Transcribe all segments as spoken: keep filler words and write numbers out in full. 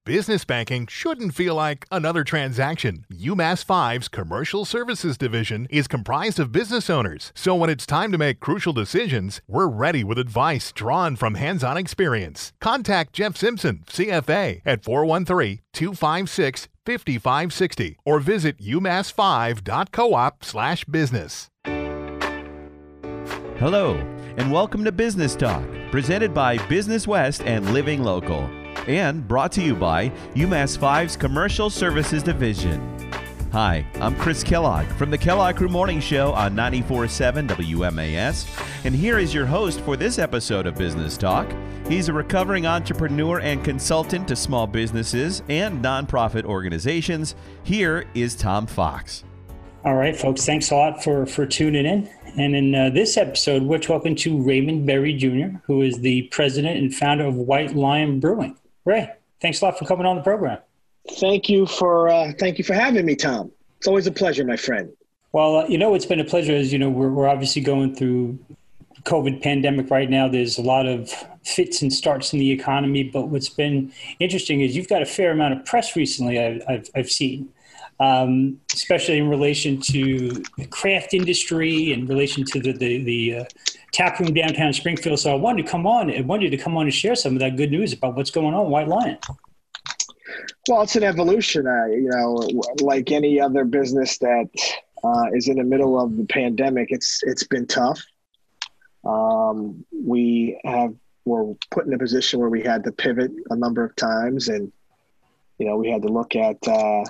Business banking shouldn't feel like another transaction. UMass five's Commercial Services Division is comprised of business owners, so when it's time to make crucial decisions, we're ready with advice drawn from hands-on experience. Contact Jeff Simpson, C F A, at four one three, two five six, five five six zero or visit umass five dot coop slash business. Hello, and welcome to Business Talk, presented by Business West and Living Local, and brought to you by UMass five's Commercial Services Division. Hi, I'm Chris Kellogg from the Kellogg Crew Morning Show on ninety-four point seven W M A S, and here is your host for this episode of Business Talk. He's a recovering entrepreneur and consultant to small businesses and nonprofit organizations. Here is Tom Fox. All right, folks, thanks a lot for, for tuning in. And in uh, this episode, we're talking to Raymond Berry Junior, who is the president and founder of White Lion Brewing. Ray, thanks a lot for coming on the program. Thank you for uh, thank you for having me, Tom. It's always a pleasure, my friend. Well, uh, you know, it's been a pleasure. As you know, we're we're obviously going through COVID pandemic right now. There's a lot of fits and starts in the economy, but what's been interesting is you've got a fair amount of press recently. I've I've, I've seen. Um, especially in relation to the craft industry, in relation to the the, the uh, tap room downtown Springfield. So I wanted to come on. I wanted you to come on and share some of that good news about what's going on, White Lion. Well, it's an evolution. Uh, you know, like any other business that uh, is in the middle of the pandemic, it's it's been tough. Um, we have were put in a position where we had to pivot a number of times, and you know, we had to look at. Uh,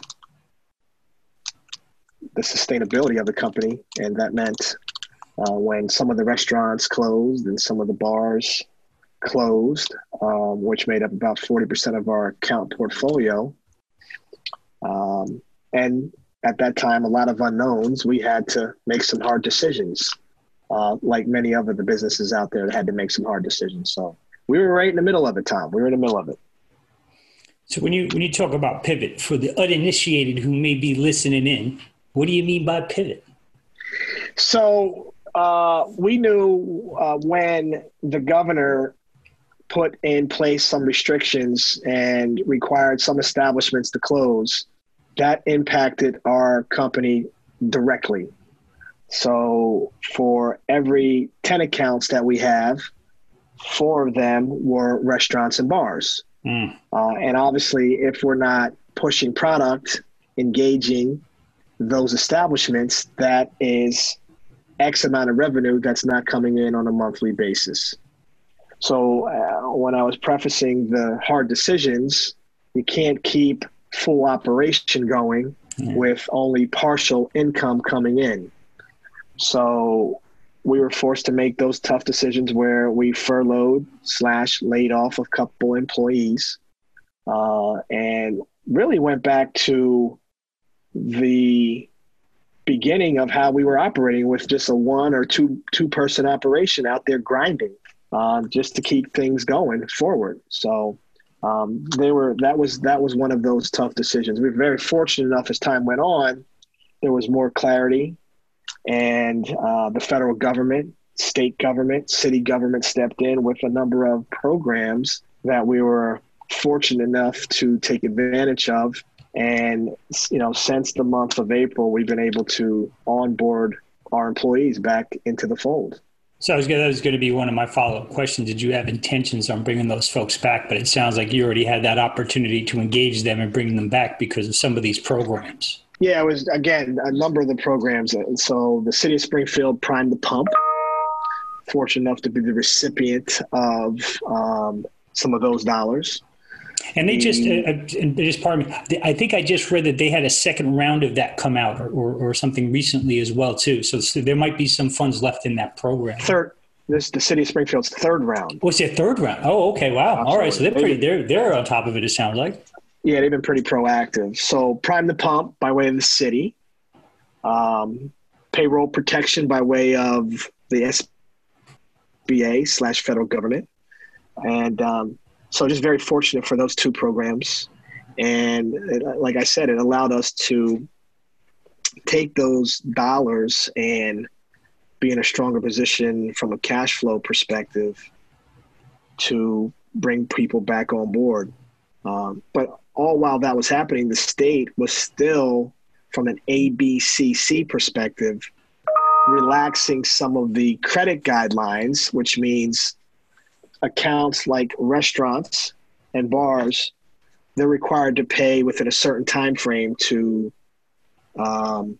the sustainability of the company. And that meant uh, when some of the restaurants closed and some of the bars closed, um, which made up about forty percent of our account portfolio. Um, and at that time, a lot of unknowns, we had to make some hard decisions, uh, like many other the businesses out there that had to make some hard decisions. So we were right in the middle of it, Tom. We were in the middle of it. So when you when you talk about pivot, for the uninitiated who may be listening in, what do you mean by pivot? So uh, we knew uh, when the governor put in place some restrictions and required some establishments to close, that impacted our company directly. So for every ten accounts that we have, four of them were restaurants and bars. Mm. Uh, and obviously, if we're not pushing product, engaging those establishments, that is X amount of revenue that's not coming in on a monthly basis. So uh, when I was prefacing the hard decisions, you can't keep full operation going mm. with only partial income coming in. So we were forced to make those tough decisions where we furloughed slash laid off a couple employees uh, and really went back to the beginning of how we were operating with just a one or two two person operation out there grinding uh, just to keep things going forward. So um, they were that was that was one of those tough decisions. We were very fortunate enough as time went on, there was more clarity, and uh, the federal government, state government, city government stepped in with a number of programs that we were fortunate enough to take advantage of. And, you know, since the month of April, we've been able to onboard our employees back into the fold. So I was gonna, that was going to be one of my follow-up questions. Did you have intentions on bringing those folks back? But it sounds like you already had that opportunity to engage them and bring them back because of some of these programs. Yeah, it was, again, a number of the programs. And so the city of Springfield primed the pump. Fortunate enough to be the recipient of um, some of those dollars. And they just, uh, just pardon me, I think I just read that they had a second round of that come out or, or, or something recently as well, too. So, so there might be some funds left in that program. Third, this is the city of Springfield's third round. What's their third round? Oh, okay. Wow. Absolutely. All right. So they're pretty, they're, they're on top of it, it sounds like. Yeah, they've been pretty proactive. So prime the pump by way of the city, um, payroll protection by way of the S B A slash federal government. And, um, So just very fortunate for those two programs. And it, like I said, it allowed us to take those dollars and be in a stronger position from a cash flow perspective to bring people back on board. Um, but all while that was happening, the state was still, from an A B C C perspective, relaxing some of the credit guidelines, which means accounts like restaurants and bars, they're required to pay within a certain time frame to um,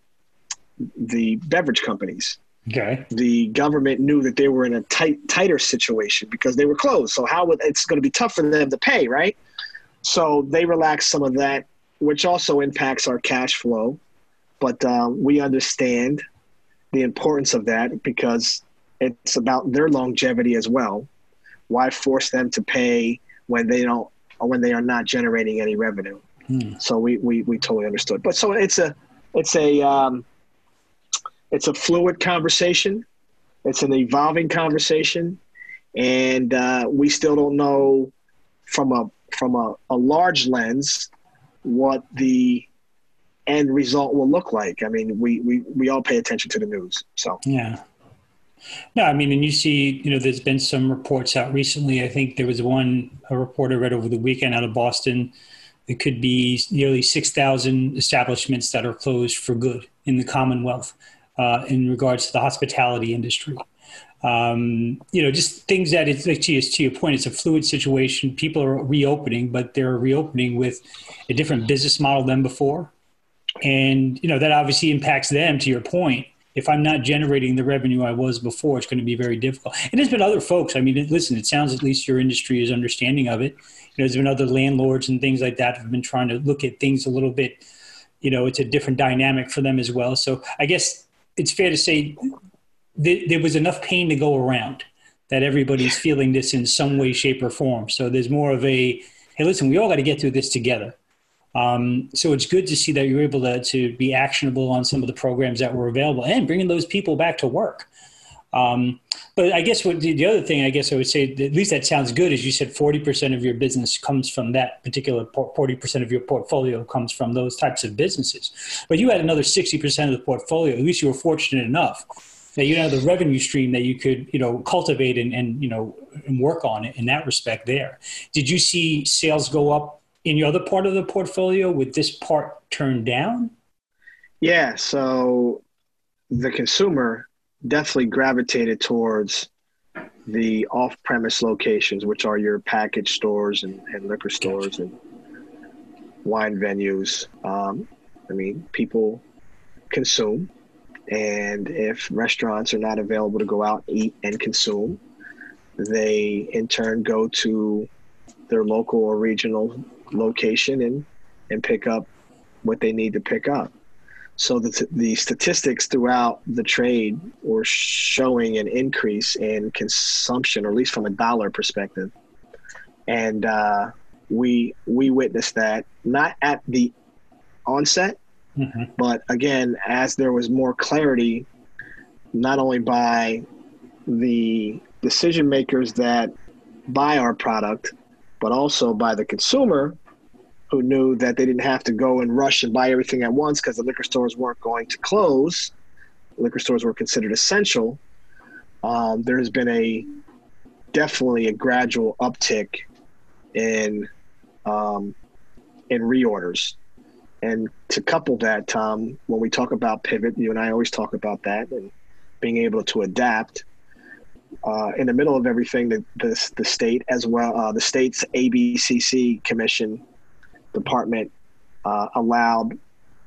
the beverage companies. Okay. The government knew that they were in a tight, tighter situation because they were closed. So how would it's going to be tough for them to pay, right? So they relaxed some of that, which also impacts our cash flow. But um, we understand the importance of that because it's about their longevity as well. Why force them to pay when they don't, or when they are not generating any revenue? Hmm. So we, we we totally understood. But so it's a it's a um, it's a fluid conversation. It's an evolving conversation, and uh, we still don't know from a from a, a large lens what the end result will look like. I mean, we we we all pay attention to the news. So yeah. No, I mean, and you see, you know, there's been some reports out recently. I think there was one, a report I read over the weekend out of Boston. It could be nearly six thousand establishments that are closed for good in the Commonwealth uh, in regards to the hospitality industry. Um, you know, just things that it's like to, you, to your point, it's a fluid situation. People are reopening, but they're reopening with a different business model than before. And, you know, that obviously impacts them, to your point. If I'm not generating the revenue I was before, it's going to be very difficult. And there's been other folks. I mean, listen, it sounds at least your industry is understanding of it. You know, there's been other landlords and things like that have been trying to look at things a little bit. You know, it's a different dynamic for them as well. So I guess it's fair to say th- there was enough pain to go around that everybody's feeling this in some way, shape, or form. So there's more of a, hey, listen, we all got to get through this together. Um, so it's good to see that you're able to, to be actionable on some of the programs that were available and bringing those people back to work. Um, but I guess what the, the other thing I guess I would say, at least that sounds good, is you said forty percent of your business comes from that particular, forty percent of your portfolio comes from those types of businesses. But you had another sixty percent of the portfolio. At least you were fortunate enough that you had the revenue stream that you could, you know, cultivate and, and, you know, and work on it in that respect there. Did you see sales go up in your other part of the portfolio with this part turned down? Yeah. So the consumer definitely gravitated towards the off-premise locations, which are your package stores and, and liquor stores and wine venues. Um, I mean, people consume, and if restaurants are not available to go out, eat, and consume, they in turn go to their local or regional location and, and pick up what they need to pick up. So the, the statistics throughout the trade were showing an increase in consumption, or at least from a dollar perspective. And uh, we we witnessed that, not at the onset, mm-hmm. but again, as there was more clarity, not only by the decision makers that buy our product, but also by the consumer, who knew that they didn't have to go and rush and buy everything at once because the liquor stores weren't going to close. Liquor stores were considered essential. Um, there has been a definitely a gradual uptick in um, in reorders. And to couple that, Tom, when we talk about pivot, you and I always talk about that and being able to adapt. Uh, in the middle of everything, the, the, the state as well, uh, the state's A B C C commission department uh, allowed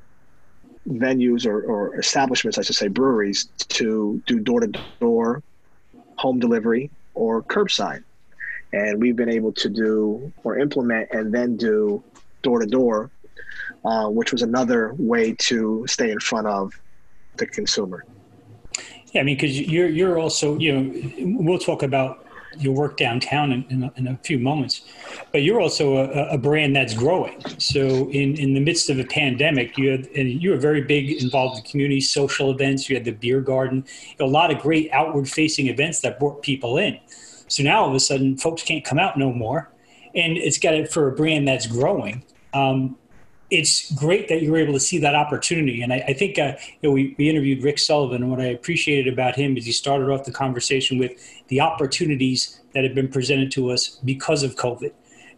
venues or, or establishments, I should say breweries, to do door-to-door, home delivery, or curbside. And we've been able to do or implement and then do door-to-door, uh, which was another way to stay in front of the consumer. Yeah, I mean, because you're you're also, you know, we'll talk about your work downtown in, in, a, in a few moments, but you're also a, a brand that's growing. So in, in the midst of a pandemic, you had, and you were very big involved in community social events. You had the beer garden, you know, a lot of great outward facing events that brought people in. So now all of a sudden folks can't come out no more. And it's got it for a brand that's growing. Um, It's great that you were able to see that opportunity. And I, I think uh, you know, we, we interviewed Rick Sullivan, and what I appreciated about him is he started off the conversation with the opportunities that have been presented to us because of COVID.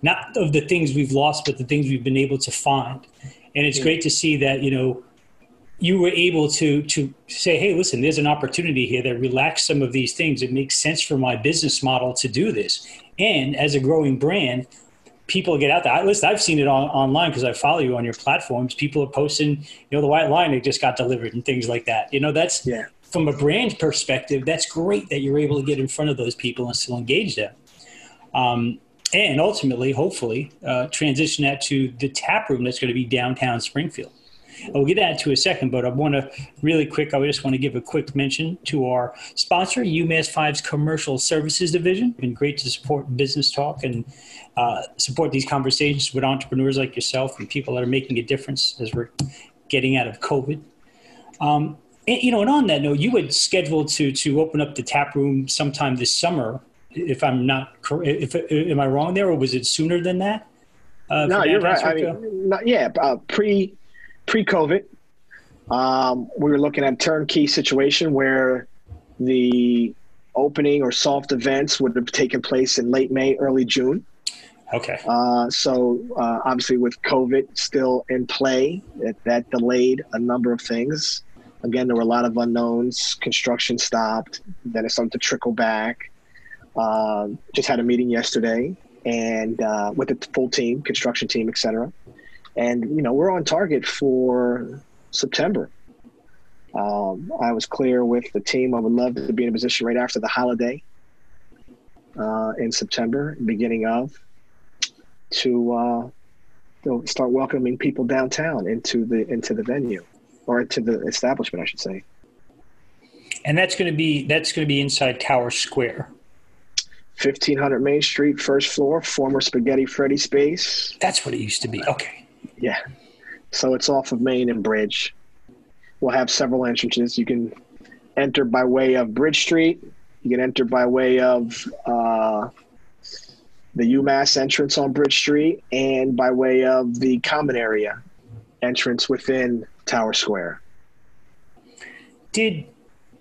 not of the things we've lost, but the things we've been able to find. And it's great to see that, you know, you were able to to say, hey, listen, there's an opportunity here that relax some of these things. It makes sense for my business model to do this. And as a growing brand, people get out there. I, listen, I've seen it on, online because I follow you on your platforms. People are posting, you know, the white line, it just got delivered and things like that. You know, that's yeah. From a brand perspective, that's great that you're able to get in front of those people and still engage them. Um, and ultimately, hopefully, uh, transition that to the tap room that's going to be downtown Springfield. We'll get that to a second, but I want to really quick, I just want to give a quick mention to our sponsor, UMass five's Commercial Services Division. It's been great to support Business Talk and uh, support these conversations with entrepreneurs like yourself and people that are making a difference as we're getting out of COVID. Um, and, you know, and on that note, you had scheduled to to open up the tap room sometime this summer. If I'm not correct, if am I wrong there, or was it sooner than that? Uh, no, you're right. I mean, not, yeah, uh, pre pre-COVID, um, we were looking at a turnkey situation where the opening or soft events would have taken place in late May, early June. Okay. Uh, so uh, obviously, with COVID still in play, it, that delayed a number of things. Again, there were a lot of unknowns. Construction stopped. Then it started to trickle back. Uh, just had a meeting yesterday and uh, with the full team, construction team, et cetera. And, you know, we're on target for September. Um, I was clear with the team. I would love to be in a position right after the holiday uh, in September, beginning of, to uh, to start welcoming people downtown into the into the venue or into the establishment, I should say. And that's going to be that's going to be inside Tower Square. fifteen hundred Main Street, first floor, former Spaghetti Freddy space. That's what it used to be. Okay. Yeah. So it's off of Main and Bridge. We'll have several entrances. You can enter by way of Bridge Street. You can enter by way of uh, the UMass entrance on Bridge Street and by way of the common area entrance within Tower Square. Did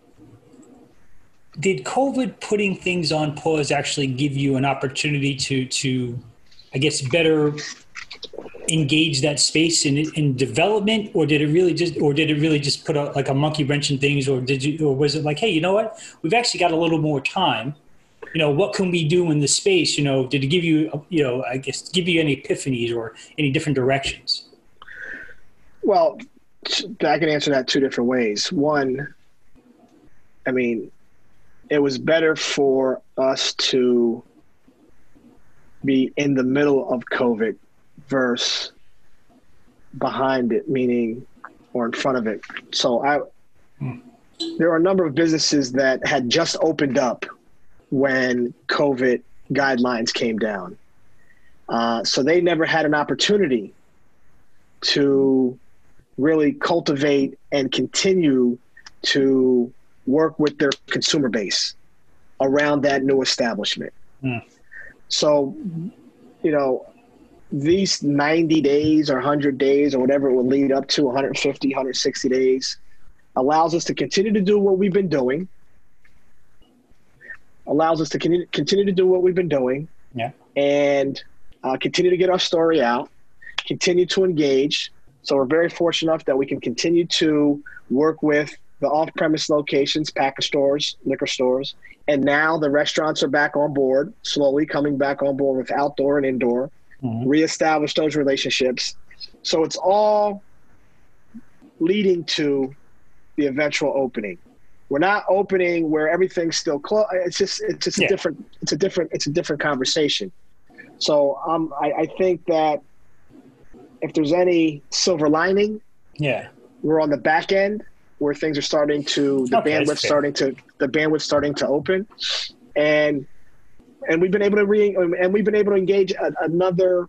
did COVID putting things on pause actually give you an opportunity to, to I guess, better engage that space in in development, or did it really just, or did it really just put a, like a monkey wrench in things, or did you, or was it like, hey, you know what, we've actually got a little more time, you know, what can we do in the space? You know, did it give you, you know, I guess, give you any epiphanies or any different directions? Well, I can answer that two different ways. One, I mean, it was better for us to be in the middle of COVID versus behind it, meaning, or in front of it. So I, hmm. there are a number of businesses that had just opened up when COVID guidelines came down. Uh, so they never had an opportunity to really cultivate and continue to work with their consumer base around that new establishment. Hmm. So, you know, these ninety days or one hundred days or whatever it will lead up to, one hundred fifty, one hundred sixty days, allows us to continue to do what we've been doing, allows us to continue, continue to do what we've been doing, yeah, and uh, continue to get our story out, continue to engage. So we're very fortunate enough that we can continue to work with the off-premise locations, package stores, liquor stores, and now the restaurants are back on board, slowly coming back on board with outdoor and indoor, mm-hmm. reestablish those relationships. So it's all leading to the eventual opening. We're not opening where everything's still closed. It's just, it's just yeah. a different, it's a different, it's a different conversation. So um, I, I think that if there's any silver lining, yeah, we're on the back end where things are starting to, the okay, bandwidth starting to, the bandwidth starting to open, and and we've been able to re, and we've been able to engage a, another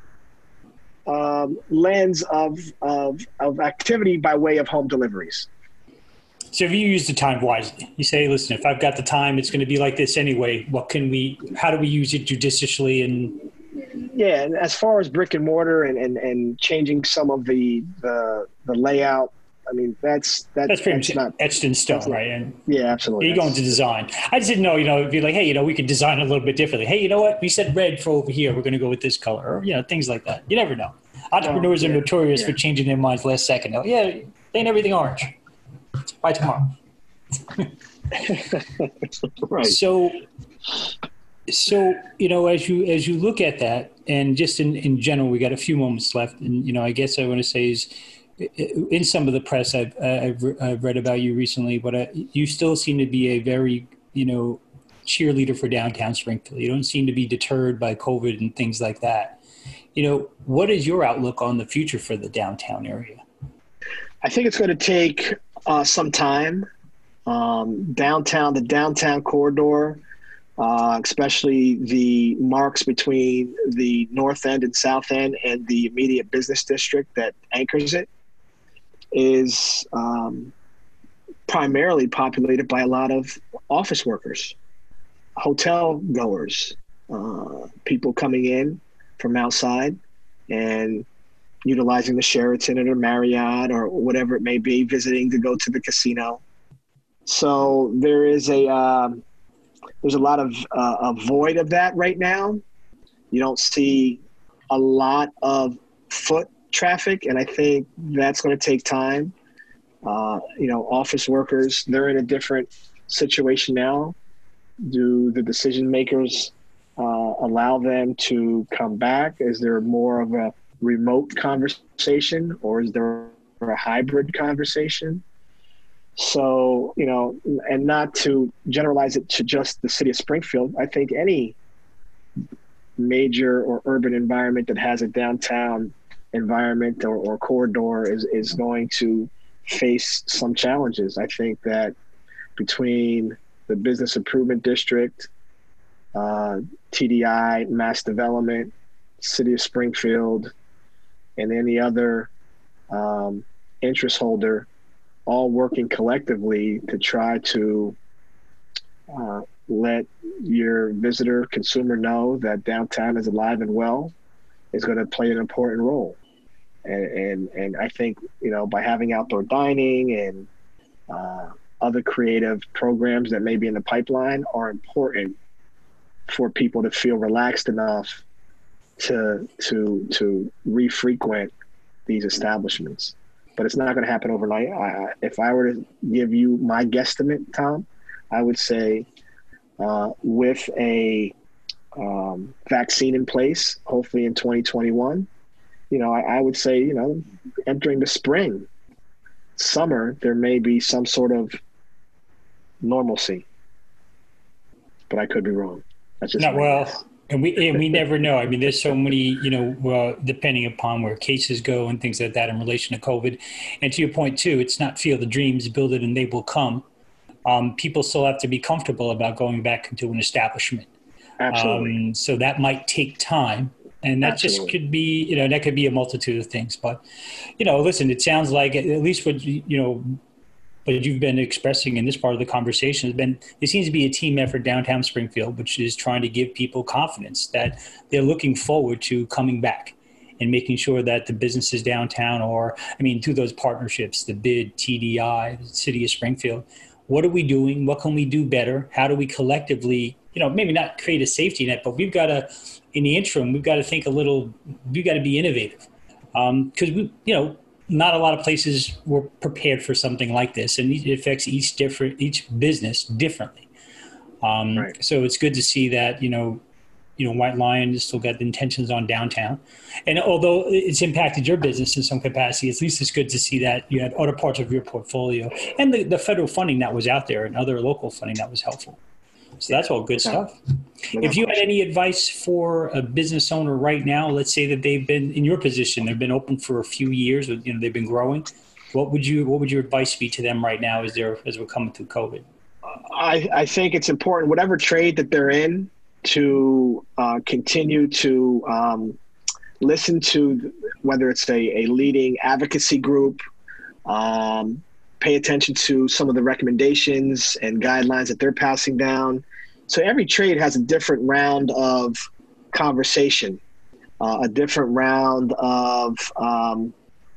um, lens of of of activity by way of home deliveries. So if you use the time wisely, you say, listen, if I've got the time, it's going to be like this anyway. What can we? How do we use it judiciously? And yeah, and as far as brick and mortar and and, and changing some of the the the layout I mean, that's that, that's pretty that's much not etched in stone, not, right? And yeah, absolutely. you go into design. I just didn't know, you know, it'd be like, hey, you know, we could design it a little bit differently. Hey, you know what? We said red for over here. We're going to go with this color, or you know, things like that. You never know. Entrepreneurs oh, yeah, are notorious yeah. for changing their minds last second. They're like, yeah, paint everything orange. By tomorrow. Right. So, so you know, as you as you look at that, and just in, in general, we got a few moments left, and you know, I guess I want to say is, in some of the press I've I've, I've read about you recently, but I, you still seem to be a very you know cheerleader for downtown Springfield. You don't seem to be deterred by COVID and things like that. You know, what is your outlook on the future for the downtown area? I think it's going to take uh, some time. Um, downtown, the downtown corridor, uh, especially the marks between the north end and south end and the immediate business district that anchors it, is um, primarily populated by a lot of office workers, hotel goers, uh, people coming in from outside and utilizing the Sheraton or the Marriott or whatever it may be, visiting to go to the casino. So there is a um, there's a lot of uh, a void of that right now. You don't see a lot of foot traffic, and I think that's going to take time. Uh, you know, office workers, they're in a different situation now. Do the decision makers uh, allow them to come back? Is there more of a remote conversation, or is there a hybrid conversation? So, you know, and not to generalize it to just the city of Springfield, I think any major or urban environment that has a downtown environment or, or corridor is, is going to face some challenges. I think that between the Business Improvement District, uh, T D I, Mass Development, City of Springfield, and any other um, interest holder, all working collectively to try to uh, let your visitor, consumer know that downtown is alive and well, is going to play an important role. And, and, and I think, you know, by having outdoor dining and uh, other creative programs that may be in the pipeline are important for people to feel relaxed enough to, to, to re-frequent these establishments. But it's not going to happen overnight. I, if I were to give you my guesstimate, Tom, I would say uh, with a um, vaccine in place, hopefully in twenty twenty-one, you know, I, I would say, you know, entering the spring, summer, there may be some sort of normalcy. But I could be wrong. That's just not well. Guess. And we and we never know. I mean, there's so many, you know, uh, depending upon where cases go and things like that in relation to COVID. And to your point, too, it's not field of dreams, build it and they will come. Um, people still have to be comfortable about going back into an establishment. Absolutely. Um, so that might take time. And that Absolutely. just could be, you know, that could be a multitude of things. But, you know, listen, it sounds like at least what, you know, what you've been expressing in this part of the conversation has been, there seems to be a team effort downtown Springfield, which is trying to give people confidence that they're looking forward to coming back and making sure that the businesses downtown, or, I mean, through those partnerships, the B I D, T D I, the City of Springfield, what are we doing? What can we do better? How do we collectively, you know, maybe not create a safety net, but we've got to, in the interim, we've got to think a little, we've got to be innovative. Um, 'cause we, you know, not a lot of places were prepared for something like this, and it affects each different, each business differently. Um, right. So it's good to see that, you know, you know, White Lion has still got the intentions on downtown. And although it's impacted your business in some capacity, at least it's good to see that you had other parts of your portfolio and the, the federal funding that was out there and other local funding that was helpful. So that's all good stuff. If you had any advice for a business owner right now, let's say that they've been in your position, they've been open for a few years, you know, they've been growing. What would you, what would your advice be to them right now as they're, as we're coming through COVID? I, I think it's important, whatever trade that they're in, to uh, continue to um, listen to whether it's a, a leading advocacy group, um, pay attention to some of the recommendations and guidelines that they're passing down. So every trade has a different round of conversation, uh, a different round of um,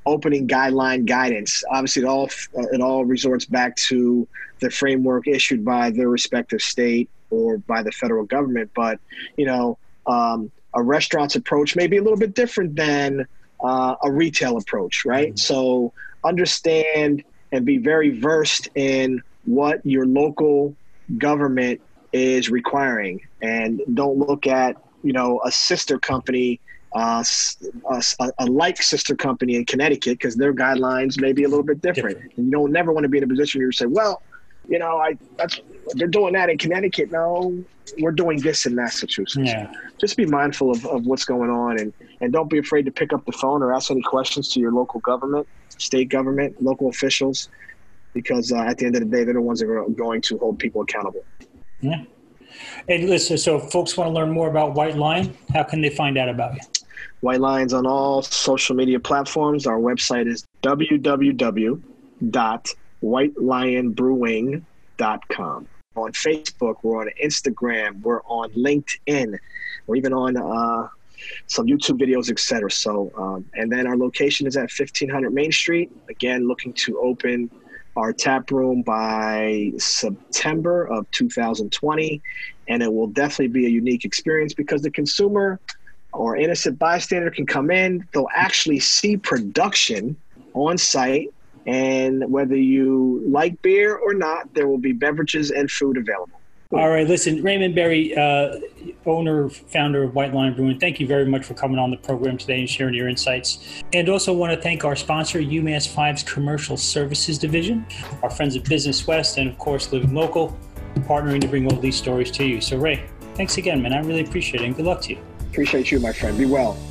opening guideline guidance. Obviously, it all uh, it all resorts back to the framework issued by their respective state or by the federal government. But, you know, um, a restaurant's approach may be a little bit different than uh, a retail approach, right? Mm-hmm. So understand and be very versed in what your local government is requiring, and don't look at, you know, a sister company, uh, a, a like sister company in Connecticut, because their guidelines may be a little bit different. different. And you don't never want to be in a position where you say, well, you know, I that's they're doing that in Connecticut. No, we're doing this in Massachusetts. Yeah. Just be mindful of, of what's going on, and, and don't be afraid to pick up the phone or ask any questions to your local government, state government, local officials, because uh, at the end of the day, they're the ones that are going to hold people accountable. Yeah. And listen, so if folks want to learn more about White Lion, how can they find out about you? White Lion's on all social media platforms. Our website is w w w dot white lion brewing dot com. On Facebook, we're on Instagram, we're on LinkedIn, we're even on uh, some YouTube videos, et cetera. So, um, and then our location is at fifteen hundred Main Street. Again, looking to open our tap room by September of two thousand twenty, and it will definitely be a unique experience because the consumer or innocent bystander can come in, they'll actually see production on site, and whether you like beer or not, there will be beverages and food available. All right, listen, Raymond Berry, uh, owner, founder of White Lion Brewing, thank you very much for coming on the program today and sharing your insights. And also want to thank our sponsor, UMass five's Commercial Services Division, our friends at Business West, and of course, Living Local, partnering to bring all these stories to you. So Ray, thanks again, man. I really appreciate it, and good luck to you. Appreciate you, my friend. Be well.